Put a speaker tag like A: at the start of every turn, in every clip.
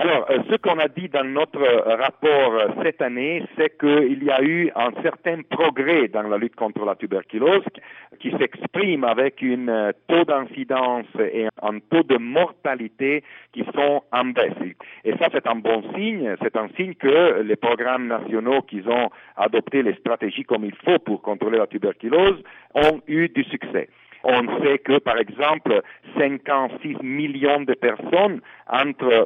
A: Alors, ce qu'on a dit dans notre rapport cette année, c'est qu'il y a eu un certain progrès dans la lutte contre la tuberculose qui s'exprime avec un taux d'incidence et un taux de mortalité qui sont en baisse. Et ça, c'est un bon signe. C'est un signe que les programmes nationaux qui ont adopté les stratégies comme il faut pour contrôler la tuberculose ont eu du succès. On sait que, par exemple, 56 millions de personnes entre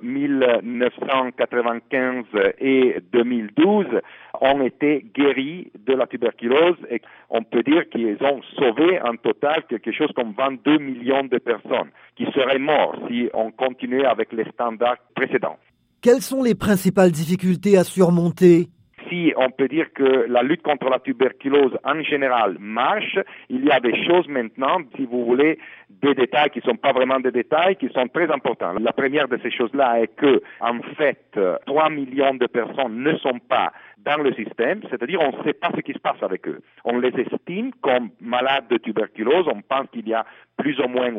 A: 1995 et 2012 ont été guéries de la tuberculose et on peut dire qu'ils ont sauvé en total quelque chose comme 22 millions de personnes qui seraient mortes si on continuait avec les standards précédents.
B: Quelles sont les principales difficultés à surmonter ?
A: Si on peut dire que la lutte contre la tuberculose en général marche, il y a des choses maintenant, si vous voulez, des détails qui ne sont pas vraiment des détails, qui sont très importants. La première de ces choses-là est que, en fait, 3 millions de personnes ne sont pas dans le système, c'est-à-dire on ne sait pas ce qui se passe avec eux. On les estime comme malades de tuberculose, on pense qu'il y a plus ou moins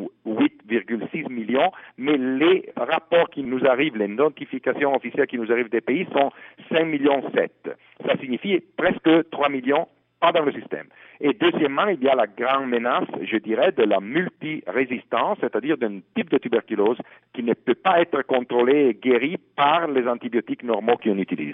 A: 8,6 millions, mais les rapports qui nous arrivent, les notifications officielles qui nous arrivent des pays sont 5,7 millions. Ça signifie presque 3 millions pas dans le système. Et deuxièmement, il y a la grande menace, je dirais, de la multirésistance, c'est-à-dire d'un type de tuberculose qui ne peut pas être contrôlé et guéri par les antibiotiques normaux qu'on utilise.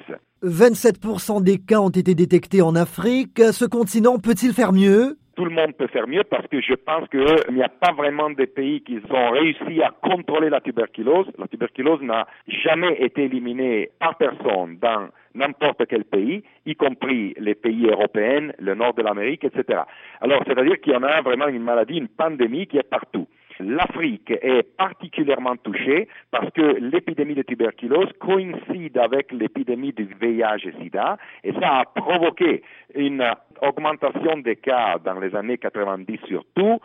B: 27% des cas ont été détectés en Afrique. Ce continent peut-il faire mieux ?
A: Tout le monde peut faire mieux parce que je pense qu'il n'y a pas vraiment de pays qui ont réussi à contrôler la tuberculose. La tuberculose n'a jamais été éliminée par personne dans n'importe quel pays, y compris les pays européens, le nord de l'Amérique, etc. Alors, c'est-à-dire qu'il y en a vraiment une maladie, une pandémie qui est partout. L'Afrique est particulièrement touchée parce que l'épidémie de tuberculose coïncide avec l'épidémie du VIH et SIDA et ça a provoqué une augmentation des cas dans les années 90 surtout,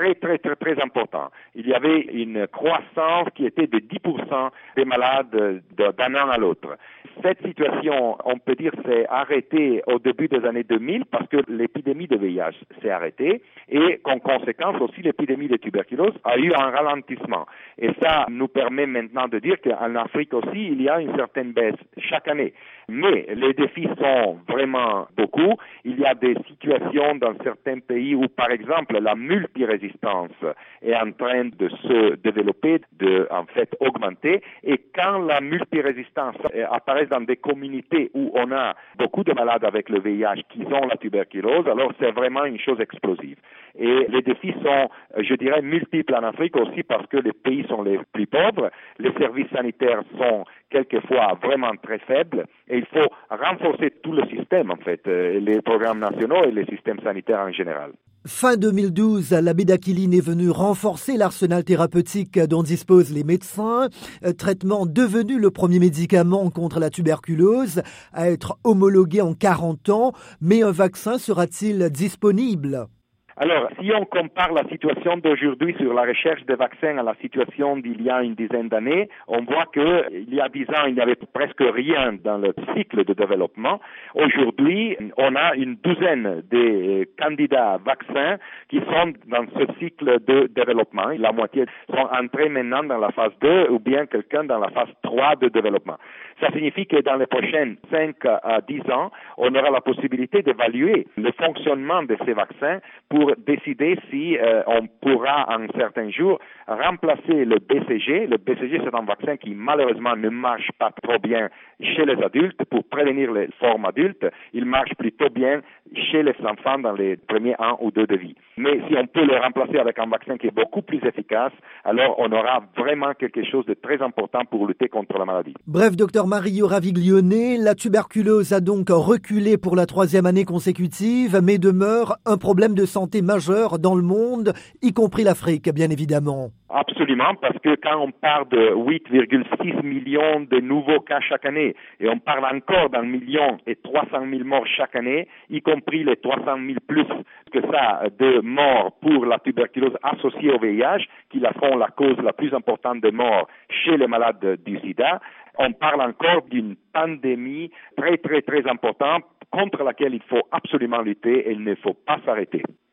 A: très importante. Il y avait une croissance qui était de 10% des malades d'un an à l'autre. Cette situation, on peut dire, s'est arrêtée au début des années 2000 parce que l'épidémie de VIH s'est arrêtée et qu'en conséquence aussi l'épidémie de tuberculose a eu un ralentissement. Et ça nous permet maintenant de dire qu'en Afrique aussi, il y a une certaine baisse chaque année. Mais les défis sont vraiment beaucoup. Il y a des situations dans certains pays où, par exemple, la multirésistance est en train de se développer, en fait, augmenter. Et quand la multirésistance apparaît dans des communautés où on a beaucoup de malades avec le VIH qui ont la tuberculose, alors c'est vraiment une chose explosive. Et les défis sont, je dirais, multiples en Afrique aussi parce que les pays sont les plus pauvres, les services sanitaires sont quelquefois vraiment très faibles et il faut renforcer tout le système en fait, les programmes nationaux et les systèmes sanitaires en général.
B: Fin 2012, la bédaquiline est venue renforcer l'arsenal thérapeutique dont disposent les médecins. Traitement devenu le premier médicament contre la tuberculose à être homologué en 40 ans. Mais un vaccin sera-t-il disponible ?
A: Alors, si on compare la situation d'aujourd'hui sur la recherche de vaccins à la situation d'il y a une dizaine d'années, on voit que il y a 10 ans, il n'y avait presque rien dans le cycle de développement. Aujourd'hui, on a une douzaine de candidats vaccins qui sont dans ce cycle de développement. La moitié sont entrés maintenant dans la phase 2 ou bien quelqu'un dans la phase 3 de développement. Ça signifie que dans les prochaines 5 à 10 ans, on aura la possibilité d'évaluer le fonctionnement de ces vaccins pour décider si on pourra en certains jours remplacer le BCG. Le BCG, c'est un vaccin qui malheureusement ne marche pas trop bien chez les adultes pour prévenir les formes adultes. Il marche plutôt bien chez les enfants dans les premiers 1 ou 2 de vie. Mais si on peut le remplacer avec un vaccin qui est beaucoup plus efficace, alors on aura vraiment quelque chose de très important pour lutter contre la maladie.
B: Bref, docteur Mario Raviglione, la tuberculose a donc reculé pour la 3e année consécutive, mais demeure un problème de santé majeur dans le monde, y compris l'Afrique, bien évidemment.
A: Absolument, parce que quand on parle de 8,6 millions de nouveaux cas chaque année, et on parle encore d'un 1 million et 300 000 morts chaque année, y compris les 300 000 plus que ça de morts pour la tuberculose associée au VIH, qui la font la cause la plus importante de morts chez les malades du sida, on parle encore d'une pandémie très importante contre laquelle il faut absolument lutter et il ne faut pas s'arrêter.